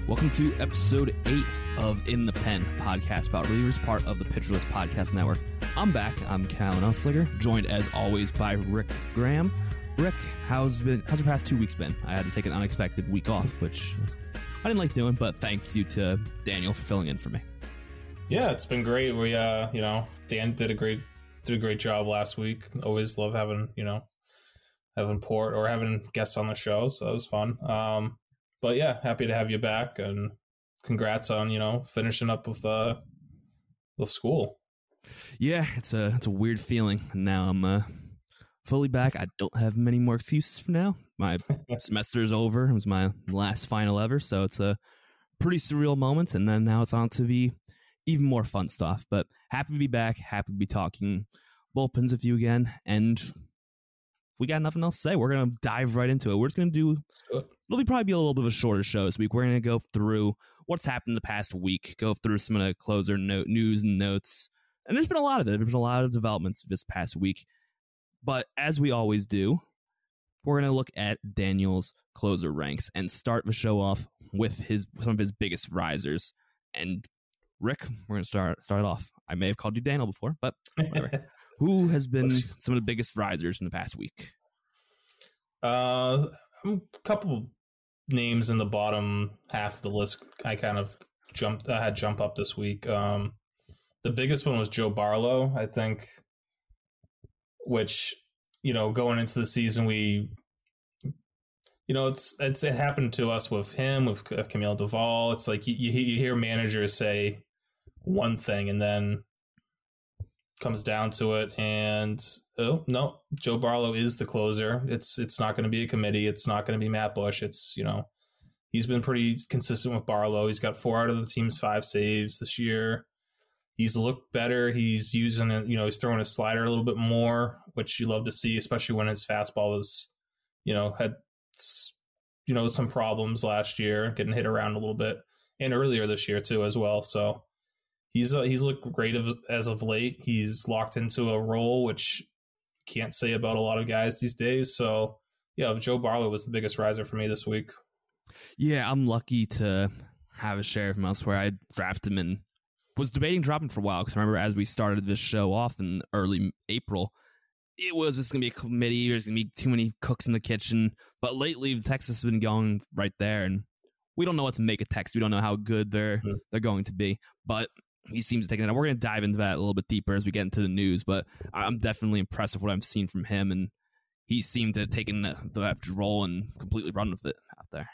Welcome to episode 8 of In the Pen, podcast about relievers, part of the Pitcher List Podcast Network. I'm back. I'm Callan Elslinger, joined as always by Rick Graham. Rick, how's your past 2 weeks been? I had to take an unexpected week off, which I didn't like doing, but thank you to Daniel for filling in for me. Yeah, it's been great. We, Dan did a great job last week. Always love having Port or having guests on the show, so it was fun. But yeah, happy to have you back, and congrats on finishing up with school. Yeah, it's a weird feeling. Now I'm fully back. I don't have many more excuses for now. My semester is over. It was my last final ever, so it's a pretty surreal moment. And then now it's on to the even more fun stuff. But happy to be back. Happy to be talking bullpens with you again. And we got nothing else to say. We're going to dive right into it. We're just going to do, it'll probably be a little bit of a shorter show this week. We're going to go through what's happened the past week, go through some of the closer news and notes. And there's been a lot of it. There's been a lot of developments this past week. But as we always do, we're going to look at Daniel's closer ranks and start the show off with some of his biggest risers. And Rick, we're going to start it off. I may have called you Daniel before, but whatever. Who has been some of the biggest risers in the past week? A couple names in the bottom half of the list. I had jump up this week. The biggest one was Joe Barlow, I think, which, going into the season, it happened to us with him, with Camille Duvall. It's like you hear managers say one thing and then comes down to it, and no, Joe Barlow is the closer. It's not going to be a committee. It's not going to be Matt Bush. It's he's been pretty consistent with Barlow. He's got 4 out of the team's 5 saves this year. He's looked better. He's using it. He's throwing his slider a little bit more, which you love to see, especially when his fastball was had some problems last year, getting hit around a little bit, and earlier this year too as well. So He's looked great as of late. He's locked into a role, which can't say about a lot of guys these days. So, yeah, Joe Barlow was the biggest riser for me this week. Yeah, I'm lucky to have a share of him elsewhere. I drafted him and was debating dropping for a while because I remember as we started this show off in early April, it was just going to be a committee. There's going to be too many cooks in the kitchen. But lately, Texas has been going right there, and we don't know what to make of Texas. We don't know how good they're going to be. But he seems to take it. We're going to dive into that a little bit deeper as we get into the news, but I'm definitely impressed with what I've seen from him, and he seemed to have taken the role and completely run with it out there.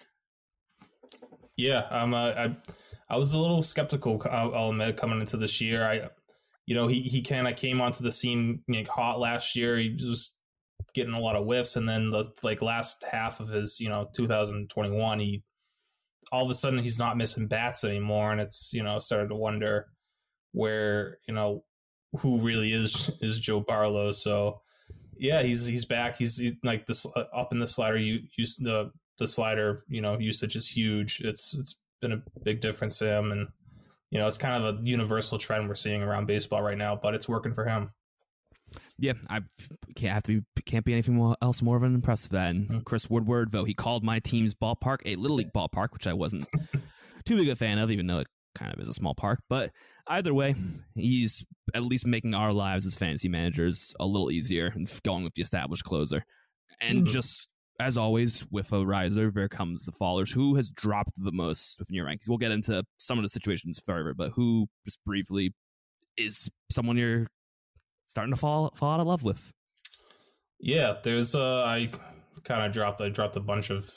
Yeah, I was a little skeptical, I'll admit, coming into this year. He kind of came onto the scene hot last year. He was getting a lot of whiffs, and then the last half of his 2021, all of a sudden he's not missing bats anymore, and it's started to wonder where who really is Joe Barlow. So yeah, he's back. He's like this up in the slider. The slider usage is huge. It's been a big difference to him, and it's kind of a universal trend we're seeing around baseball right now. But it's working for him. Yeah, I can't be anything else more of an impressive than Chris Woodward, though he called my team's ballpark a Little League ballpark, which I wasn't too big a fan of, even though it kind of is a small park. But either way, he's at least making our lives as fantasy managers a little easier and going with the established closer. And just as always, with a riser, there comes the fallers. Who has dropped the most within your rankings? We'll get into some of the situations further, but who, just briefly, is someone you're starting to fall out of love with? Yeah, there's I kind of dropped a bunch of.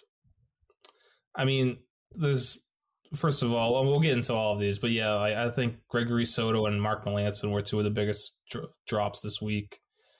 I mean, there's, first of all, we'll get into all of these, but yeah, I think Gregory Soto and Mark Melancon were 2 of the biggest drops this week.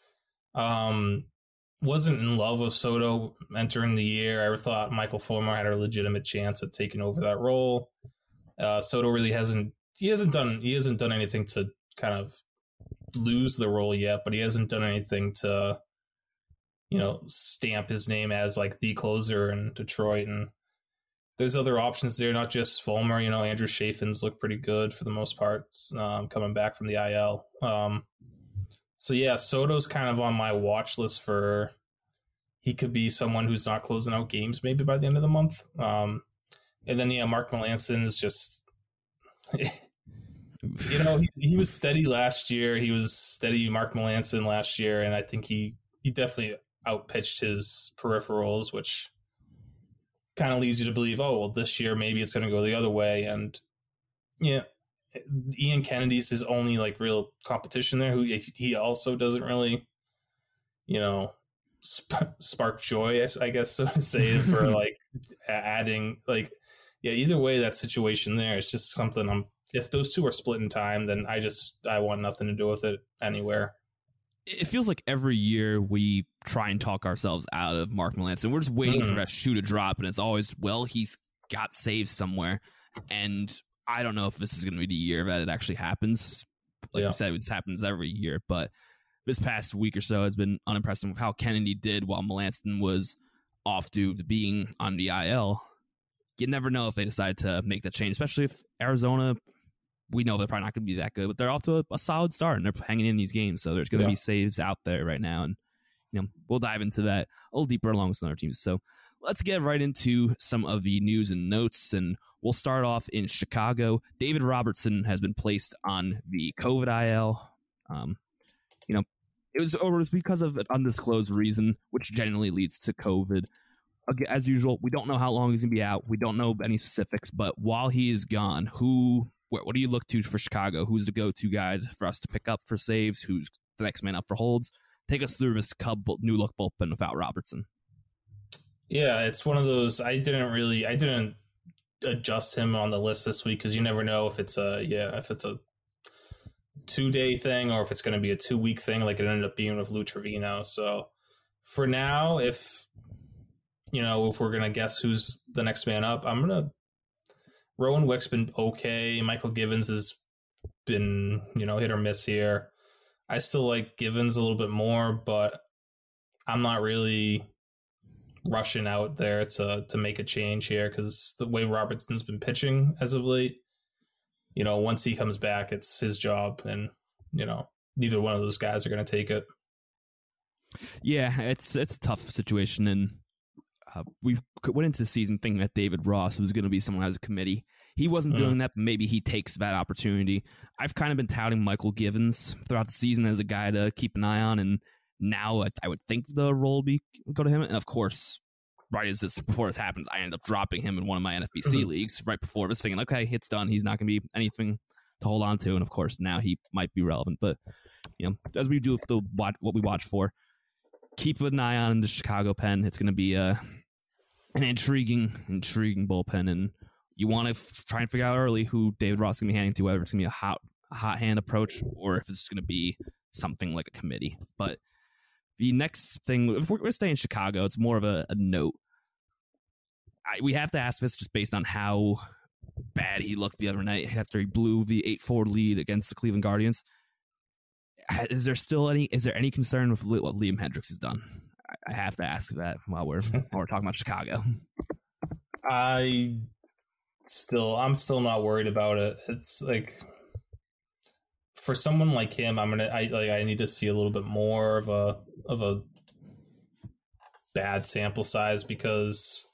Wasn't in love with Soto entering the year. I thought Michael Fulmer had a legitimate chance at taking over that role. Soto really hasn't done anything to kind of lose the role yet, but he hasn't done anything to stamp his name as like the closer in Detroit. And there's other options there, not just Fulmer. Andrew Chafin's looked pretty good for the most part, coming back from the IL. So yeah, Soto's kind of on my watch list for, he could be someone who's not closing out games maybe by the end of the month. And then Mark Melanson's just, he was steady last year. He was steady Mark Melanson last year, and I think he definitely outpitched his peripherals, which kind of leads you to believe, oh, well, this year maybe it's going to go the other way. And Ian Kennedy's his only like real competition there, who he also doesn't really, spark joy, I guess, so to say, for like adding like, either way, that situation there is just something if those two are split in time, then I want nothing to do with it anywhere. It feels like every year we try and talk ourselves out of Mark Melancon. We're just waiting for that shoe to drop, and it's always, well, he's got saves somewhere. And I don't know if this is going to be the year that it actually happens. Like you said, it happens every year. But this past week or so has been unimpressive with how Kennedy did while Melancon was off due to being on the IL. You never know if they decide to make that change, especially if Arizona, we know they're probably not going to be that good, but they're off to a solid start and they're hanging in these games. So there's going to be saves out there right now. And, we'll dive into that a little deeper along with some other teams. So let's get right into some of the news and notes. And we'll start off in Chicago. David Robertson has been placed on the COVID IL. It was because of an undisclosed reason, which generally leads to COVID. Again, as usual, we don't know how long he's going to be out. We don't know any specifics, but while he is gone, what do you look to for Chicago? Who's the go-to guy for us to pick up for saves? Who's the next man up for holds? Take us through this Cub new look bullpen without Robertson. Yeah, it's one of those. I didn't adjust him on the list this week because you never know if it's a 2-day thing or if it's going to be a 2-week thing, like it ended up being with Lou Trevino. So for now, if we're going to guess who's the next man up, I'm going to. Rowan Wick's been okay. Michael Givens has been, hit or miss here. I still like Givens a little bit more, but I'm not really rushing out there to make a change here because the way Robertson's been pitching as of late, once he comes back, it's his job, and neither one of those guys are going to take it. Yeah, it's a tough situation, and we went into the season thinking that David Ross was going to be someone who has a committee. He wasn't doing that, but maybe he takes that opportunity. I've kind of been touting Michael Givens throughout the season as a guy to keep an eye on, and now I would think the role would go to him. And of course, right before this happens, I ended up dropping him in one of my NFBC leagues right before this, thinking, okay, it's done. He's not going to be anything to hold on to. And of course, now he might be relevant. But, as we do with what we watch for, keep an eye on the Chicago pen. It's going to be an intriguing bullpen, and you want to try and figure out early who David Ross is going to be handing to, whether it's going to be a hot hand approach or if it's going to be something like a committee. But the next thing, if we're going to stay in Chicago, it's more of a note. We have to ask this just based on how bad he looked the other night after he blew the 8-4 lead against the Cleveland Guardians. Is there any concern with what Liam Hendriks has done? I have to ask that while we're talking about Chicago. I'm still not worried about it. It's like, for someone like him, I need to see a little bit more of a bad sample size because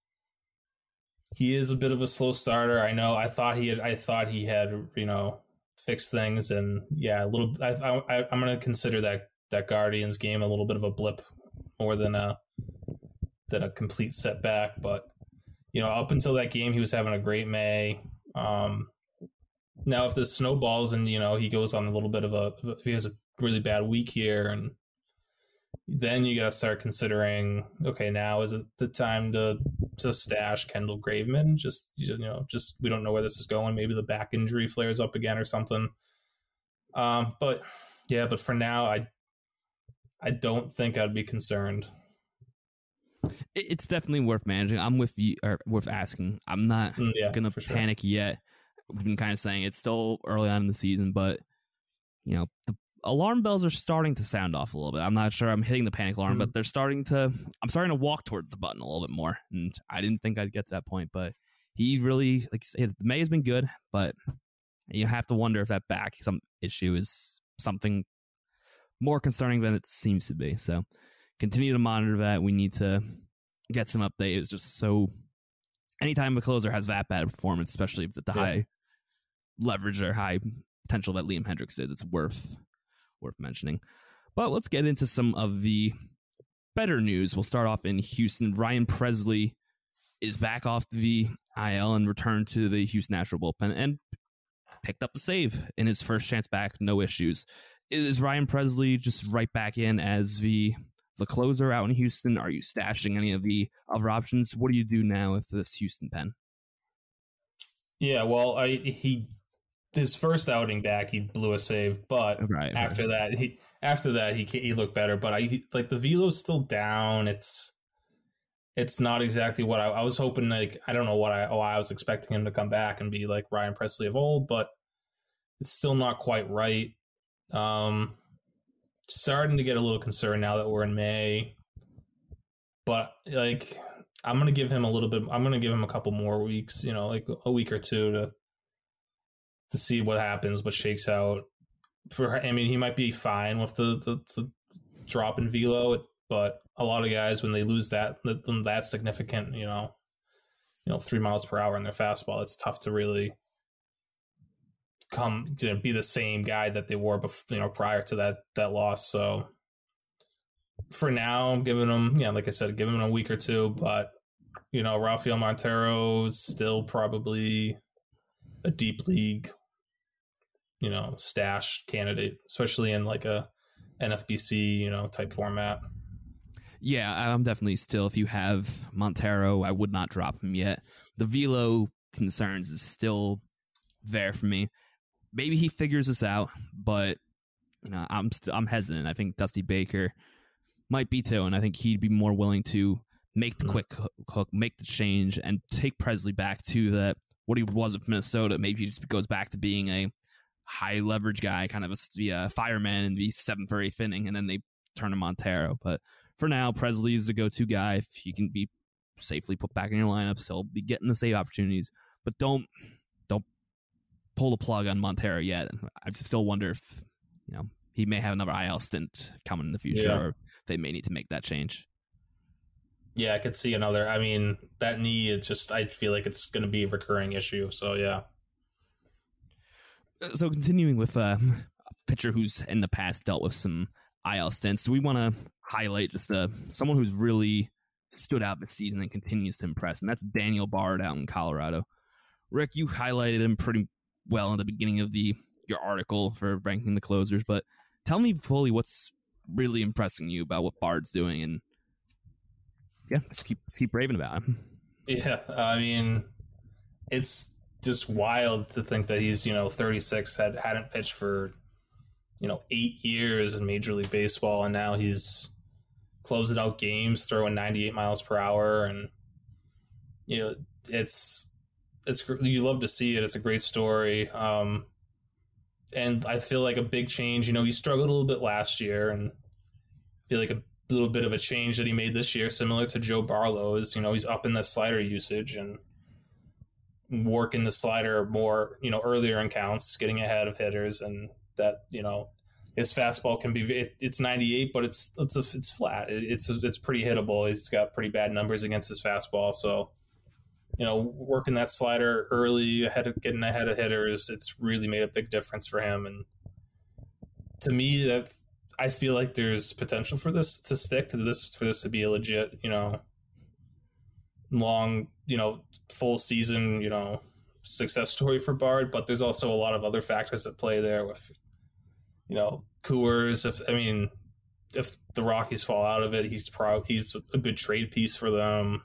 he is a bit of a slow starter. I know. I thought he had fixed things, and I'm going to consider that Guardians game a little bit of a blip more than a complete setback. But up until that game, he was having a great May. Now, if this snowballs and he goes on a little bit of if he has a really bad week here, and then you got to start considering, okay, now is it the time to stash Kendall Graveman? Just we don't know where this is going. Maybe the back injury flares up again or something. But for now, I don't think I'd be concerned. It's definitely worth managing. I'm with you, or worth asking. I'm not going to panic yet. We've been kind of saying it's still early on in the season, but the alarm bells are starting to sound off a little bit. I'm not sure I'm hitting the panic alarm, but I'm starting to walk towards the button a little bit more. And I didn't think I'd get to that point, but he really, like you said, May has been good, but you have to wonder if that back issue is something more concerning than it seems to be. So continue to monitor that. We need to get some update. It was just so anytime a closer has that bad performance, especially with the high leverage or high potential that Liam Hendricks is, it's worth mentioning. But let's get into some of the better news. We'll start off in Houston. Ryan Pressly is back off the IL and returned to the Houston National bullpen and picked up a save in his first chance back, no issues. Is Ryan Pressly just right back in as the closer out in Houston? Are you stashing any of the other options? What do you do now with this Houston pen? Yeah, well, his first outing back, he blew a save, but after that, he looked better. But like the velo's still down. It's not exactly what I was hoping. Like, I don't know why I was expecting him to come back and be like Ryan Pressly of old, but it's still not quite right. Starting to get a little concerned now that we're in May, but like I'm gonna give him a couple more weeks, like a week or two to see what happens, what shakes out. He might be fine with the drop in velo, but a lot of guys, when they lose that significant, 3 miles per hour in their fastball, it's tough to really be the same guy that they were before, prior to that loss. So for now, I'm giving him, like I said, giving him a week or two, but Rafael Montero is still probably a deep league, stash candidate, especially in like a NFBC, type format. Yeah, I'm definitely still, if you have Montero, I would not drop him yet. The velo concerns is still there for me. Maybe he figures this out, but I'm hesitant. I think Dusty Baker might be too, and I think he'd be more willing to make the quick hook, make the change, and take Pressly back to what he was with Minnesota. Maybe he just goes back to being a high leverage guy, kind of a fireman in the 7th or 8th inning, and then they turn to Montero. But for now, Pressly is the go-to guy. If he can be safely put back in your lineups, he'll be getting the save opportunities. But don't pull the plug on Montero yet. I still wonder if he may have another IL stint coming in the future, or they may need to make that change. Yeah, I could see another. I mean, that knee is just, I feel like it's going to be a recurring issue. So, yeah. So, continuing with a pitcher who's in the past dealt with some IL stints, do we want to highlight just someone who's really stood out this season and continues to impress, and that's Daniel Bard out in Colorado. Rick, you highlighted him pretty well in the beginning of your article for ranking the closers, but tell me fully what's really impressing you about what Bard's doing, and let's keep raving about him. Yeah, I mean, it's just wild to think that he's 36, hadn't pitched for 8 years in Major League Baseball, and now he's closing out games, throwing 98 miles per hour, and it's you love to see it. It's a great story. And I feel like a big change, he struggled a little bit last year, and I feel like a little bit of a change that he made this year, similar to Joe Barlow, is, he's up in the slider usage and working the slider more, earlier in counts, getting ahead of hitters, and that, his fastball can be, it's 98, but it's flat. It's pretty hittable. He's got pretty bad numbers against his fastball. So, working that slider early, getting ahead of hitters, it's really made a big difference for him. And to me, I feel like there's potential for this to stick, for this to be a legit, long, full season, success story for Bard. But there's also a lot of other factors that play there with, Coors. If the Rockies fall out of it, he's a good trade piece for them.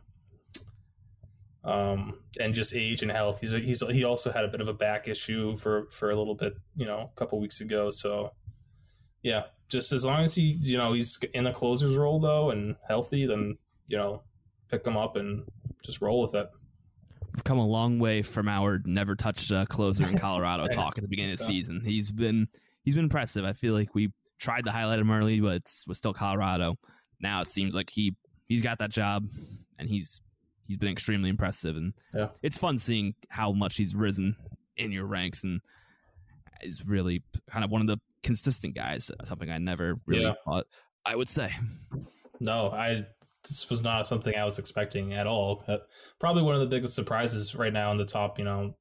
And just age and health. He also had a bit of a back issue for a little bit, a couple weeks ago. So yeah, just as long as he's in a closer's role though and healthy, then pick him up and just roll with it. We've come a long way from our never touched closer in Colorado talk at the beginning of the season. He's been impressive. I feel like we tried to highlight him early, but it was still Colorado. Now it seems like he's got that job, and he's been extremely impressive, and it's fun seeing how much he's risen in your ranks, and is really kind of one of the consistent guys, something I never really thought I would say. No, this was not something I was expecting at all. Probably one of the biggest surprises right now in the top,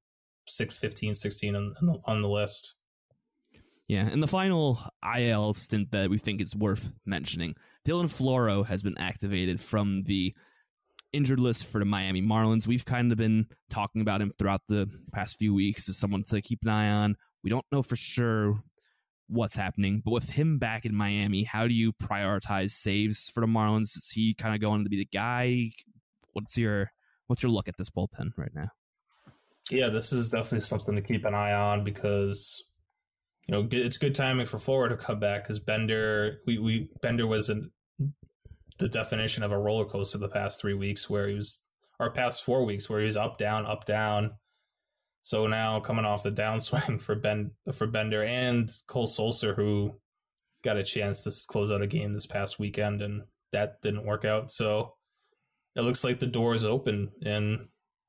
16 on the list. Yeah, and the final IL stint that we think is worth mentioning, Dylan Floro has been activated from the injured list for the Miami Marlins. We've kind of been talking about him throughout the past few weeks as someone to keep an eye on. We don't know for sure what's happening, but with him back in Miami, how do you prioritize saves for the Marlins? Is he kind of going to be the guy? What's your look at this bullpen right now? Yeah, this is definitely something to keep an eye on because it's good timing for Floro to come back because Bender was the definition of a roller coaster the past 3 weeks past 4 weeks where he was up, down. So now coming off the downswing for Bender and Cole Sulser, who got a chance to close out a game this past weekend, and that didn't work out. So it looks like the door is open in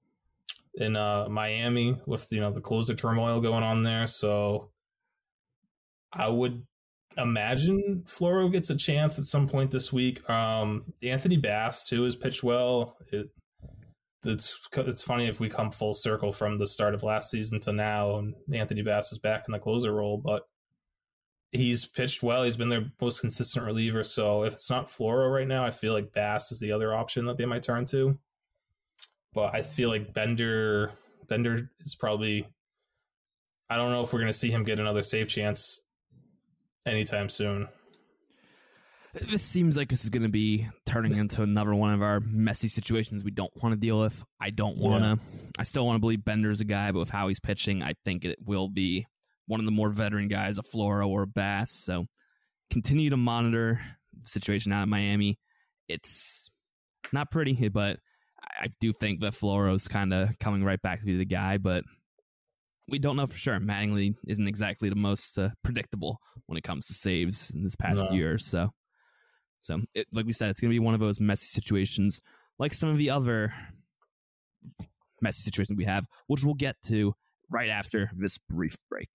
Miami with the closer turmoil going on there. So I would imagine Floro gets a chance at some point this week. Anthony Bass too has pitched well. It's funny if we come full circle from the start of last season to now, and Anthony Bass is back in the closer role, but he's pitched well. He's been their most consistent reliever. So if it's not Floro right now, I feel like Bass is the other option that they might turn to. But I feel like Bender is probably, I don't know if we're going to see him get another save chance anytime soon. This seems like this is going to be turning into another one of our messy situations we don't want to deal with. I don't want to. I still want to believe Bender's a guy, but with how he's pitching, I think it will be one of the more veteran guys, a Floro or a Bass. So continue to monitor the situation out of Miami. It's not pretty, but I do think that Floro's kind of coming right back to be the guy, but we don't know for sure. Mattingly isn't exactly the most predictable when it comes to saves in this past year. So like we said, it's going to be one of those messy situations, like some of the other messy situations we have, which we'll get to right after this brief break.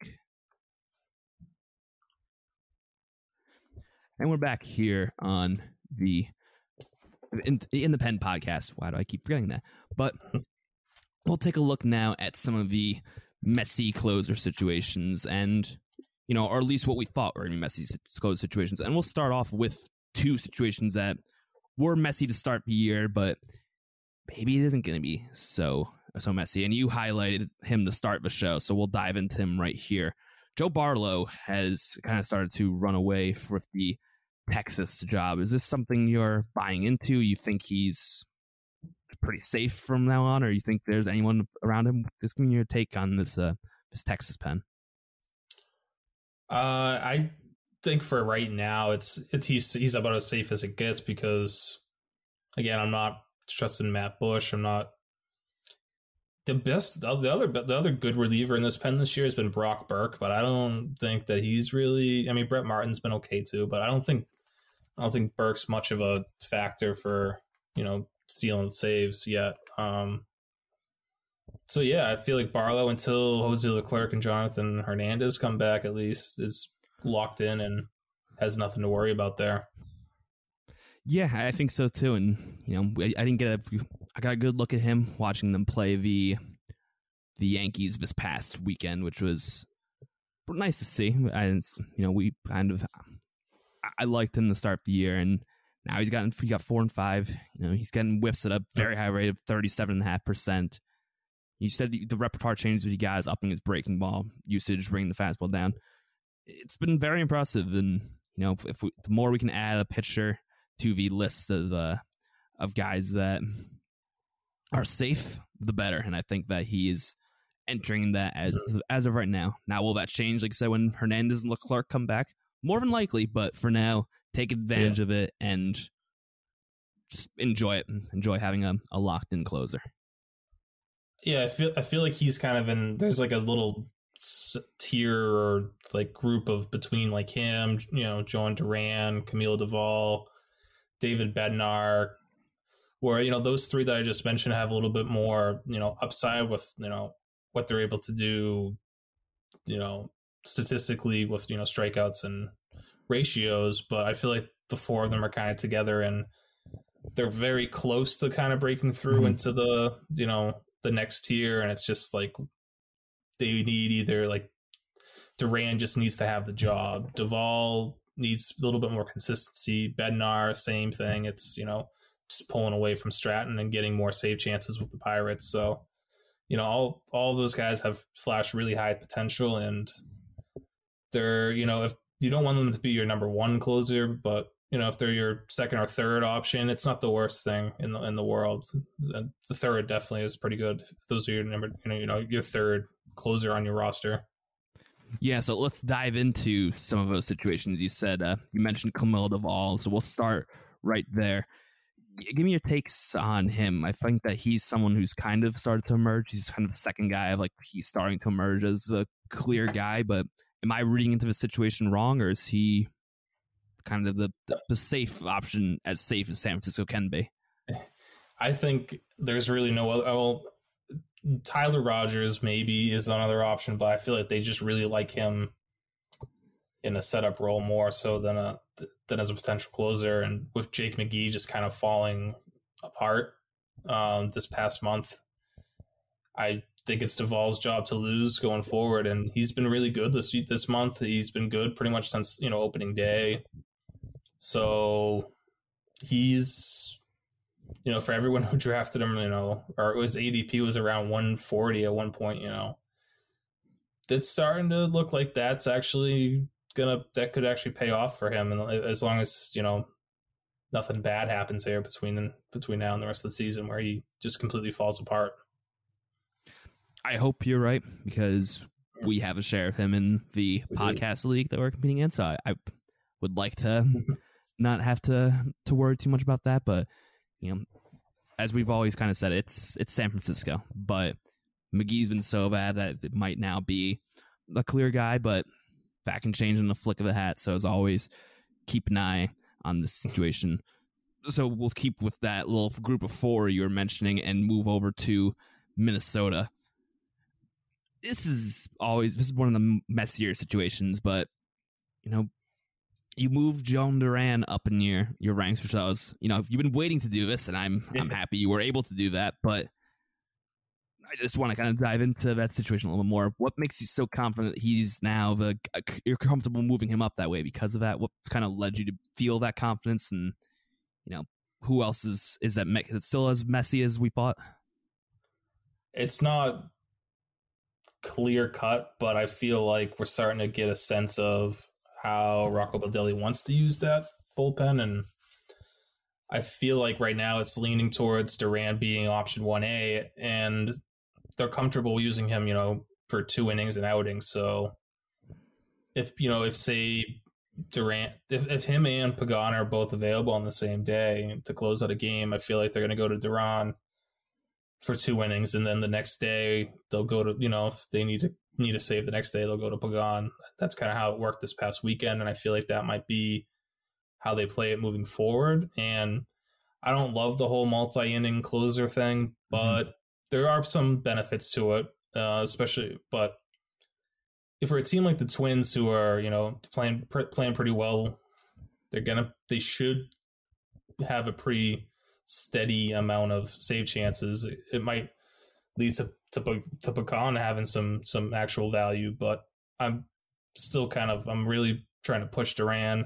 And we're back here on the in the Pen podcast. Why do I keep forgetting that? But we'll take a look now at some of the messy closer situations and, or at least what we thought were going to be messy closer situations. And we'll start off with two situations that were messy to start the year, but maybe it isn't going to be so messy. And you highlighted him to start the show, so we'll dive into him right here. Joe Barlow has kind of started to run away with the Texas job. Is this something you're buying into? You think he's pretty safe from now on, or you think there's anyone around him? Just give me your take on this Texas pen. I think for right now, he's about as safe as it gets because, again, I'm not trusting Matt Bush. I'm not the best. The other good reliever in this pen this year has been Brock Burke, but I don't think that he's really. I mean, Brett Martin's been okay too, but I don't think Burke's much of a factor for stealing saves yet. So yeah, I feel like Barlow, until Jose Leclerc and Jonathan Hernandez come back, at least is locked in and has nothing to worry about there. Yeah, I think so too. And I got a good look at him watching them play the Yankees this past weekend, which was nice to see. And I liked him to start the year, and now he got 4 and 5. He's getting whiffs at a very high rate of 37.5%. You said the repertoire changes with you guys, upping his breaking ball usage, bringing the fastball down. It's been very impressive, and the more we can add a pitcher to the list of guys that are safe, the better. And I think that he is entering that as of right now. Now, will that change? Like I said, when Hernandez and Leclerc come back, more than likely. But for now, take advantage of it and just enjoy it. And enjoy having a locked in closer. Yeah, I feel like he's kind of there's like a little tier or like group of between like him, John Duran, Camilo Duvall, David Bednar, where those three that I just mentioned have a little bit more upside with what they're able to do statistically with strikeouts and ratios. But I feel like the four of them are kind of together, and they're very close to kind of breaking through into the, the next tier. And it's just like, they need either like Duran just needs to have the job. Duvall needs a little bit more consistency. Bednar, same thing. It's, just pulling away from Stratton and getting more save chances with the Pirates. So, all of those guys have flashed really high potential, and they're, if you don't want them to be your number one closer, but if they're your second or third option, it's not the worst thing in the world. The third definitely is pretty good. If those are your number, your third closer on your roster. Yeah, so let's dive into some of those situations. You said you mentioned Camilo Duvall, so we'll start right there. Give me your takes on him. I think that he's someone who's kind of started to emerge. He's kind of the second guy of like he's starting to emerge as a clear guy, but am I reading into the situation wrong, or is he kind of the safe option, as safe as San Francisco can be? I think there's really no other. Well, Tyler Rogers maybe is another option, but I feel like they just really like him in a setup role more so than as a potential closer. And with Jake McGee just kind of falling apart this past month, I think it's Duvall's job to lose going forward. And he's been really good this month. He's been good pretty much since opening day. So he's, for everyone who drafted him, or his ADP was around 140 at one point, it's starting to look like that's actually that could actually pay off for him. And as long as, nothing bad happens here between now and the rest of the season where he just completely falls apart. I hope you're right, because we have a share of him in the podcast league that we're competing in. So I would like to not have to worry too much about that. But, as we've always kind of said, it's San Francisco. But McGee's been so bad that it might now be a clear guy, but that can change in the flick of a hat. So as always, keep an eye on this situation. So we'll keep with that little group of four you were mentioning and move over to Minnesota. This is one of the messier situations, but you move Jhoan Duran up in your ranks, which I was, you've been waiting to do this, and I'm happy you were able to do that. But I just want to kind of dive into that situation a little bit more. What makes you so confident that he's now you're comfortable moving him up that way because of that? What's kind of led you to feel that confidence? And, who else is that? Is it still as messy as we thought? It's not clear cut, but I feel like we're starting to get a sense of how Rocco Baldelli wants to use that bullpen. And I feel like right now it's leaning towards Duran being option 1A, and they're comfortable using him, for 2 innings and outings. So if say Duran, if him and Pagan are both available on the same day to close out a game, I feel like they're going to go to Duran for 2 innings. And then the next day they'll go to, if they need to save the next day, they'll go to Pagan. That's kind of how it worked this past weekend. And I feel like that might be how they play it moving forward. And I don't love the whole multi-inning closer thing, but there are some benefits to it, especially. But if we're a team like the Twins, who are playing pretty well, they should have a pretty steady amount of save chances. It might lead to Pagan having some actual value, but I'm still I'm really trying to push Duran.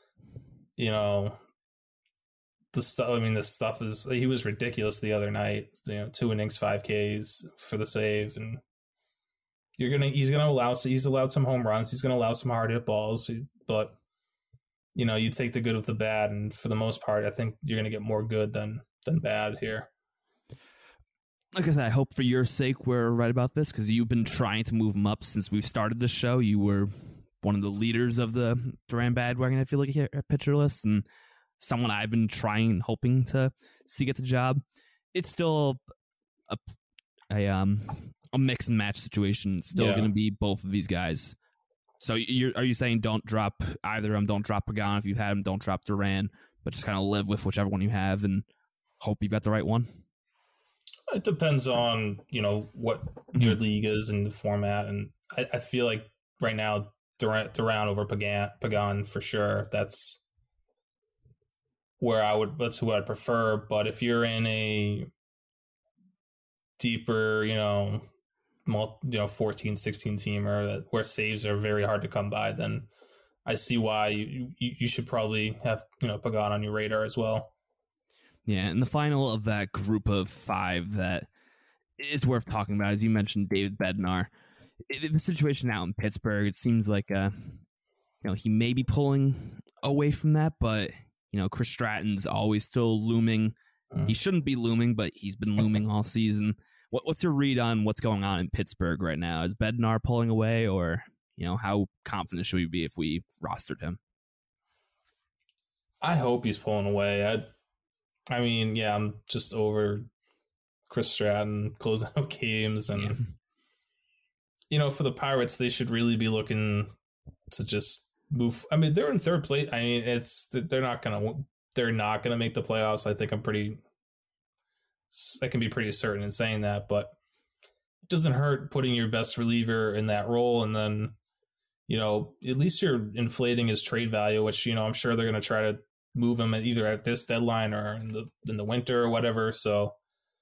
The stuff is, he was ridiculous the other night. 2 innings, 5 Ks for the save, and he's allowed some home runs. He's gonna allow some hard hit balls, but you take the good with the bad, and for the most part, I think you're gonna get more good than bad here. Like I said, I hope for your sake we're right about this, because you've been trying to move him up since we've started this show. You were one of the leaders of the Duran bandwagon, I feel like, here at Pitcher List, and someone I've been trying and hoping to see get the job. It's still a mix and match situation. It's still going to be both of these guys. So are you saying don't drop either of them? Don't drop Pagan if you had him. Don't drop Duran, but just kind of live with whichever one you have and hope you've got the right one? It depends on, what your league is and the format. And I feel like right now, Duran over Pagan for sure. That's that's who I'd prefer. But if you're in a deeper, 14, 16 teamer where saves are very hard to come by, then I see why you should probably have, Pagan on your radar as well. Yeah, and the final of that group of 5 that is worth talking about, as you mentioned, David Bednar. The situation out in Pittsburgh, it seems like he may be pulling away from that, but Chris Stratton's always still looming. He shouldn't be looming, but he's been looming all season. What's your read on what's going on in Pittsburgh right now? Is Bednar pulling away, or how confident should we be if we rostered him? I hope he's pulling away. I mean, yeah, I'm just over Chris Stratton closing out games, and for the Pirates, they should really be looking to just move. I mean, they're in third place. I mean, they're not gonna make the playoffs. I think I can be pretty certain in saying that, but it doesn't hurt putting your best reliever in that role, and then at least you're inflating his trade value, which I'm sure they're going to try to move him either at this deadline or in the winter or whatever. So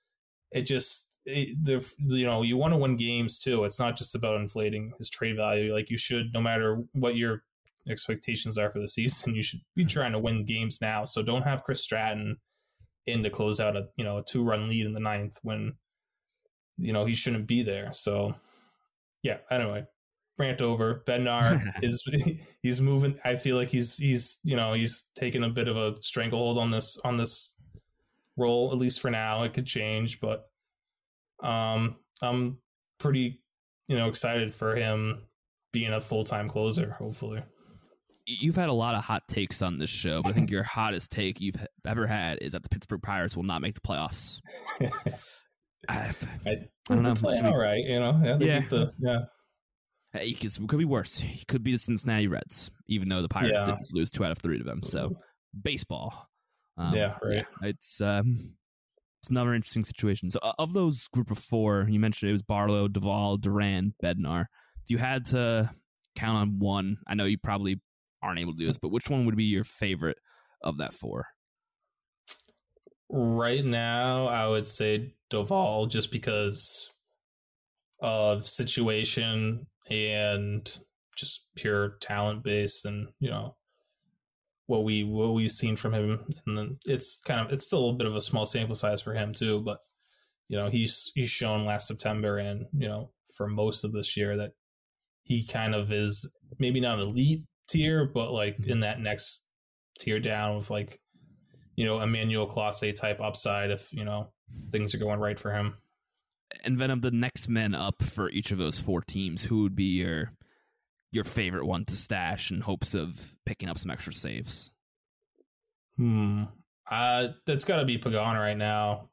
you want to win games too. It's not just about inflating his trade value. Like, you should, no matter what your expectations are for the season, you should be trying to win games now. So don't have Chris Stratton in to close out a 2-run lead in the 9th when he shouldn't be there. So yeah, anyway, rant over. Bednar he's moving. I feel like he's taking a bit of a stranglehold on this role, at least for now. It could change, but I'm pretty excited for him being a full-time closer, hopefully. You've had a lot of hot takes on this show, but I think your hottest take you've ever had is that the Pittsburgh Pirates will not make the playoffs. I don't know. Playing all right, It could be worse. It could be the Cincinnati Reds, even though the Pirates did lose 2 out of 3 to them. So, baseball. Right. Yeah, it's another interesting situation. So, of those group of 4, you mentioned it was Barlow, Duvall, Duran, Bednar. If you had to count on one, I know you probably aren't able to do this, but which one would be your favorite of that 4? Right now, I would say Duvall, just because of situation and just pure talent base, and what we've seen from him. And then it's still a bit of a small sample size for him too, but he's shown last September and for most of this year that he kind of is maybe not elite tier, but like in that next tier down with like Emmanuel Clase type upside if things are going right for him. And then of the next men up for each of those 4 teams, who would be your favorite one to stash in hopes of picking up some extra saves? That's got to be Pagan right now.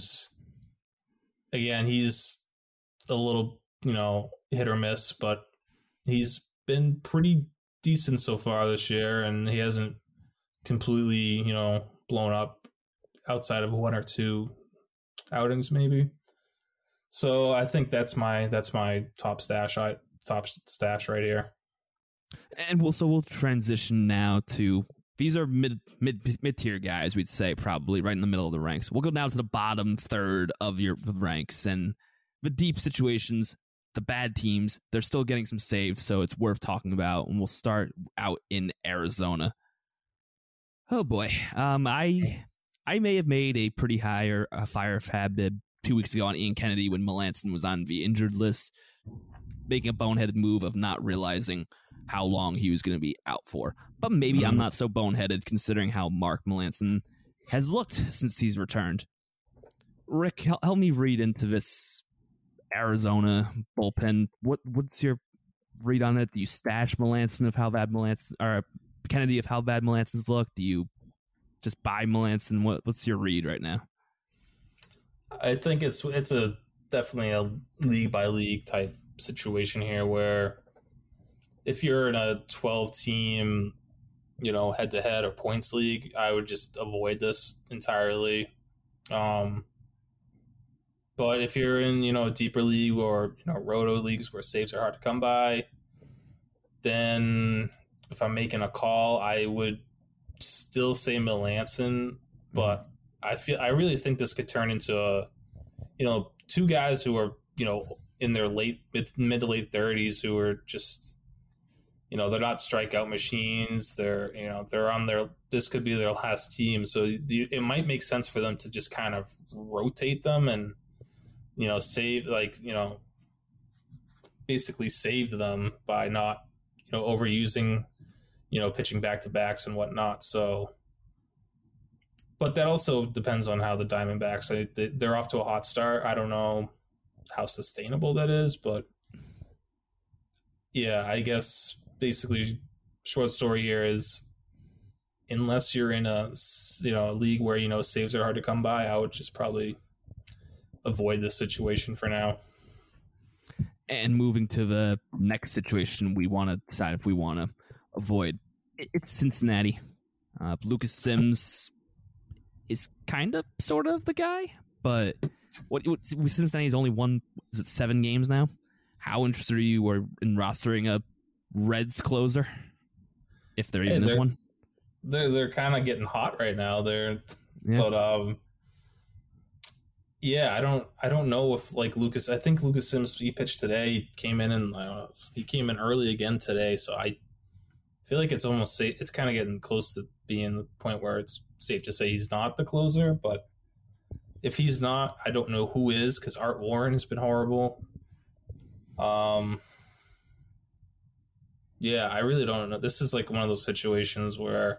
He's a little hit or miss, but he's been pretty decent so far this year, and he hasn't completely blown up outside of 1 or 2 outings maybe. So I think that's my top stash right here. And we'll transition now to, these are mid tier guys, we'd say, probably right in the middle of the ranks. We'll go down to the bottom third of your ranks, and the deep situations, the bad teams, they're still getting some saves, so it's worth talking about. And we'll start out in Arizona. Oh boy, I may have made a pretty high or a fire fab bid 2 weeks ago on Ian Kennedy when Melancon was on the injured list, making a boneheaded move of not realizing how long he was going to be out for. But maybe I'm not so boneheaded considering how Mark Melancon has looked since he's returned. Rick, help me read into this Arizona bullpen. What's your read on it? Do you stash Melancon of how bad Melancon, or Kennedy of how bad Melancon's look? Do you just buy Melancon? What's your read right now? I think it's definitely a league by league type situation here, where if you're in a 12 team, head to head or points league, I would just avoid this entirely. But if you're in, a deeper league or, roto leagues where saves are hard to come by, then if I'm making a call, I would still say Melanson, but I really think this could turn into two guys who are, in their mid to late 30s who are just, they're not strikeout machines. They're on this could be their last team. So it might make sense for them to just kind of rotate them and, save, basically save them by not, overusing, pitching back to backs and whatnot. So, but that also depends on how the Diamondbacks, they're off to a hot start. I don't know how sustainable that is, but yeah, I guess basically short story here is unless you're in a league where, saves are hard to come by, I would just probably avoid this situation for now. And moving to the next situation we want to decide if we want to avoid, it's Cincinnati. Lucas Sims is kind of sort of the guy, but Cincinnati's only won, is it 7 games now? How interested are you in rostering a Reds closer, if there even is one? They're kind of getting hot right now. But yeah, I don't know if Lucas. I think Lucas Sims, he pitched today. He came in early again today. So I feel like it's almost safe. It's kind of getting close to being the point where it's safe to say he's not the closer. But if he's not, I don't know who is, because Art Warren has been horrible. Yeah, I really don't know. This is one of those situations where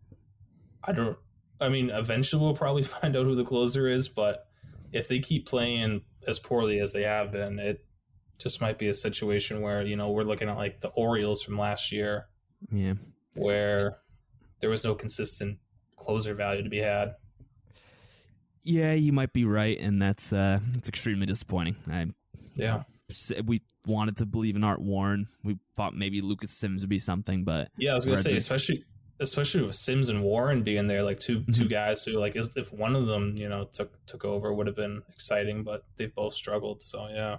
eventually we'll probably find out who the closer is, but if they keep playing as poorly as they have been, it just might be a situation where, we're looking at the Orioles from last year. Yeah. Where there was no consistent closer value to be had. Yeah, you might be right, and that's it's extremely disappointing. We wanted to believe in Art Warren. We thought maybe Lucas Sims would be something, but yeah, I was gonna say, especially with Sims and Warren being there, two guys who if one of them took over, would have been exciting, but they've both struggled. So yeah,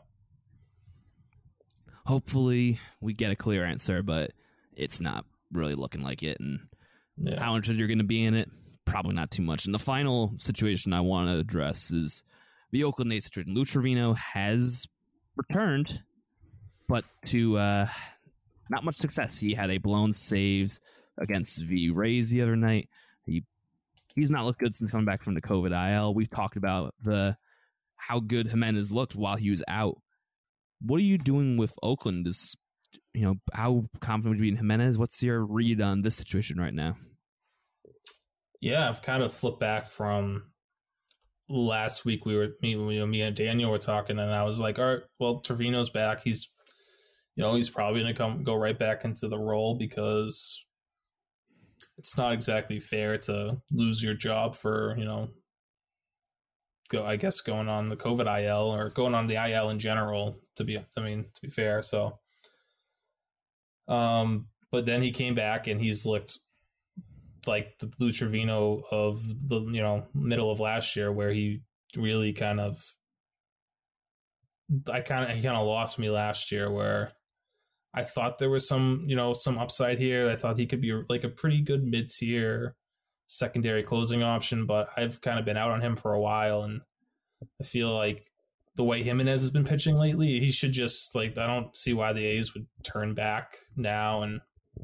hopefully we get a clear answer, but it's not really looking like it. And how interested you're going to be in it? Probably not too much. And the final situation I want to address is the Oakland A's situation. Lou Trivino has returned, but to not much success. He had a blown saves against the Rays the other night. He's not looked good since coming back from the COVID IL. We've talked about how good Jimenez looked while he was out. What are you doing with Oakland? How confident would you be in Jimenez? What's your read on this situation right now? Yeah, I've kind of flipped back from last week. Me and Daniel were talking, and I was like, all right, well, Trevino's back. He's probably going to go right back into the role, because it's not exactly fair to lose your job for, going on the COVID IL or going on the IL in general, to be fair. So, but then he came back and he's looked like the Lou Trivino of the, middle of last year, where he really he kind of lost me last year, where I thought there was some upside here. I thought he could be a pretty good mid-tier secondary closing option, but I've kind of been out on him for a while, and I feel like the way Jimenez has been pitching lately, he should just I don't see why the A's would turn back now and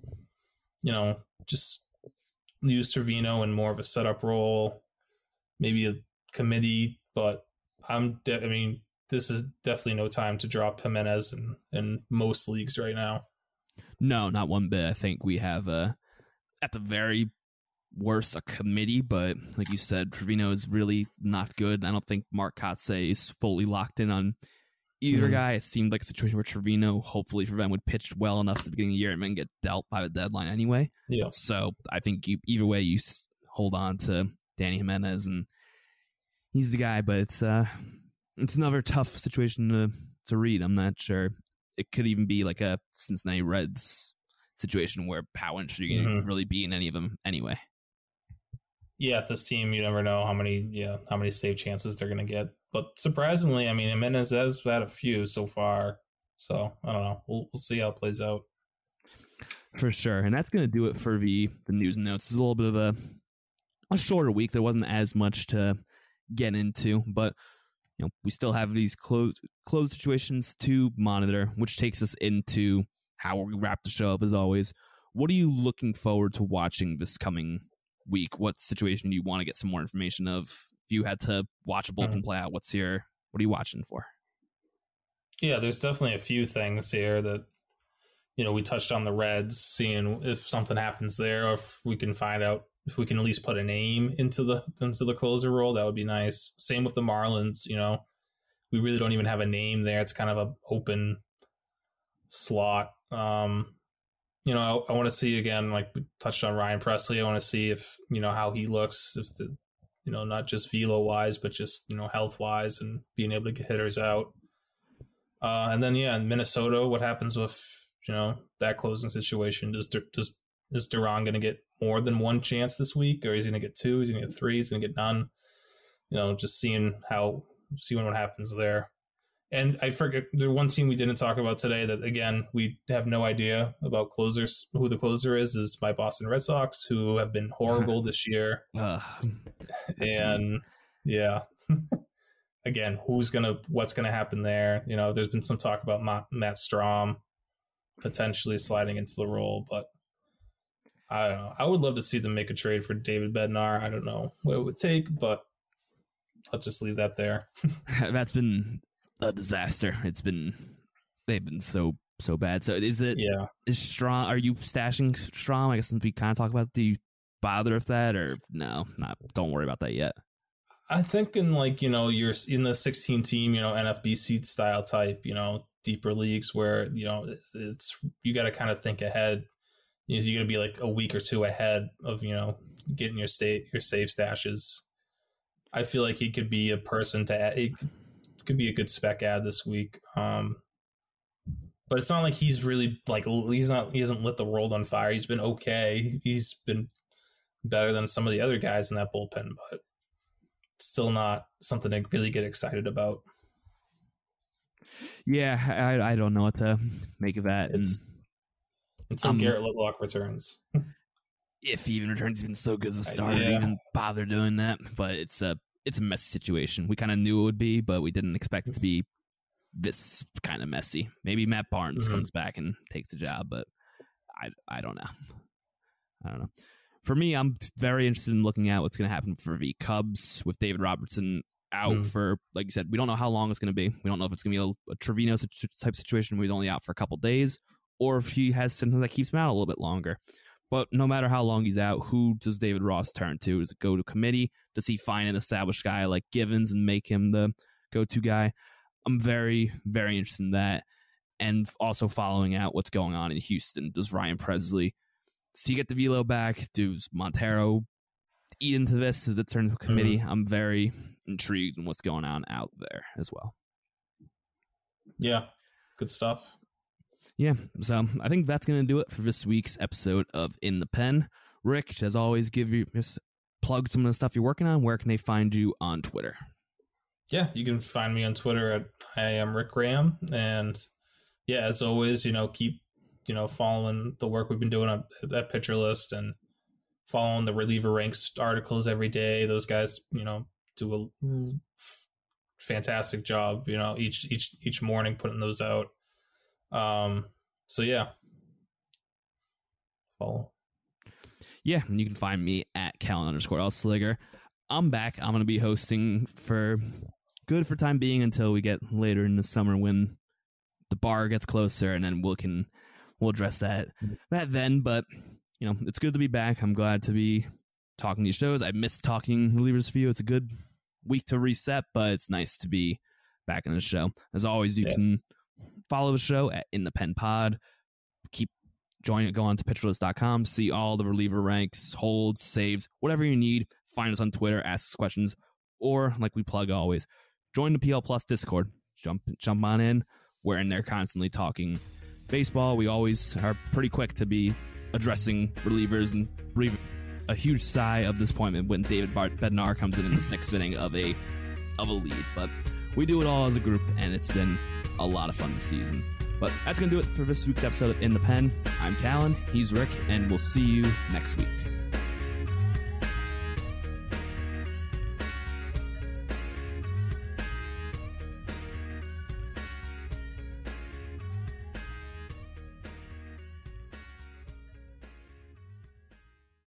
just use Trevino in more of a setup role, maybe a committee, but this is definitely no time to drop Jimenez in most leagues right now. No, not one bit. I think we have at the very worst a committee, but like you said, Trevino is really not good. I don't think Mark Kotsay is fully locked in on either guy. It seemed like a situation where Trevino, hopefully for them, would pitch well enough at the beginning of the year and then get dealt by the deadline anyway. Yeah. So I think either way, you hold on to Danny Jimenez, and he's the guy, but it's another tough situation to read. I'm not sure. It could even be like a Cincinnati Reds situation where how interested you can really be in any of them anyway. Yeah, this team, you never know how many save chances they're going to get. But surprisingly, Jimenez has had a few so far. So I don't know. We'll see how it plays out. For sure. And that's going to do it for the news and notes. It's a little bit of a shorter week. There wasn't as much to get into, but we still have these closed situations to monitor, which takes us into how we wrap the show up as always. What are you looking forward to watching this coming week? What situation do you want to get some more information of? If you had to watch a bullpen play out, what are you watching for? Yeah, there's definitely a few things here that, we touched on the Reds, seeing if something happens there, or if we can find out if we can at least put a name into the closer role. That would be nice. Same with the Marlins. We really don't even have a name there. It's kind of an open slot. I want to see again, like we touched on Ryan Presley. I want to see if how he looks, if not just velo wise, but just health wise and being able to get hitters out. And then in Minnesota, what happens with that closing situation? Is Duran going to get more than one chance this week, or is he going to get two? Is he going to get three? Is he going to get none? Just seeing what happens there. And I forget, the one team we didn't talk about today that, again, we have no idea about closers. Who the closer is my Boston Red Sox, who have been horrible this year. And again, what's going to happen there? There's been some talk about Matt Strahm potentially sliding into the role, but I don't know. I would love to see them make a trade for David Bednar. I don't know what it would take, but I'll just leave that there. That's been a disaster. They've been so bad. So is Strahm? Are you stashing Strahm? I guess since we kind of talk about, do you bother with that, or no? Don't worry about that yet. I think in you're in the 16 team, NFBC style type, deeper leagues where it's you got to kind of think ahead. You're going to be like a week or two ahead of getting your save stashes. I feel like he could be a person to add. It could be a good spec ad this week. But it's not like he's really he hasn't lit the world on fire. He's been okay. He's been better than some of the other guys in that bullpen, but still not something to really get excited about. Yeah, I don't know what to make of that. Until Garrett Whitlock returns. If he even returns, he's been so good as a starter to even bother doing that. But it's a messy situation. We kind of knew it would be, but we didn't expect it to be this kind of messy. Maybe Matt Barnes comes back and takes the job, but I don't know. For me, I'm very interested in looking at what's going to happen for the Cubs with David Robertson out for, like you said, we don't know how long it's going to be. We don't know if it's going to be a Trevino type situation where he's only out for a couple days, or if he has something that keeps him out a little bit longer. But no matter how long he's out, who does David Ross turn to? Does it go to committee? Does he find an established guy like Givens and make him the go-to guy? I'm very, very interested in that. And also following out what's going on in Houston. Does Ryan Presley, does he get the velo back? Does Montero eat into this? Does it turn to a committee? I'm very intrigued in what's going on out there as well. Yeah, good stuff. Yeah, so I think that's going to do it for this week's episode of In the Pen. Rick, as always, just plug some of the stuff you're working on. Where can they find you on Twitter? Yeah, you can find me on Twitter at I am Rick Graham. And yeah, as always, keep, following the work we've been doing at Pitcher List and following the reliever ranks articles every day. Those guys, do a fantastic job, each morning putting those out. So yeah, follow. Yeah, and you can find me at Callan_Elsliger. I'm back. I'm going to be hosting for time being until we get later in the summer when the bar gets closer, and then we'll address that then. But it's good to be back. I'm glad to be talking these shows. I miss talking Relievers View. It's a good week to reset, but it's nice to be back in the show. As always, you can follow the show at In the Pen Pod. Go on to pitcherlist.com, see all the reliever ranks, holds, saves, whatever you need. Find us on Twitter, ask us questions, or like we plug always, join the PL Plus Discord. Jump on in. We're in there constantly talking baseball. We always are pretty quick to be addressing relievers and breathe a huge sigh of disappointment when David Bednar comes in the sixth inning of a lead. But we do it all as a group, and it's been a lot of fun this season. But that's going to do it for this week's episode of In the Pen. I'm Callan, he's Rick, and we'll see you next week.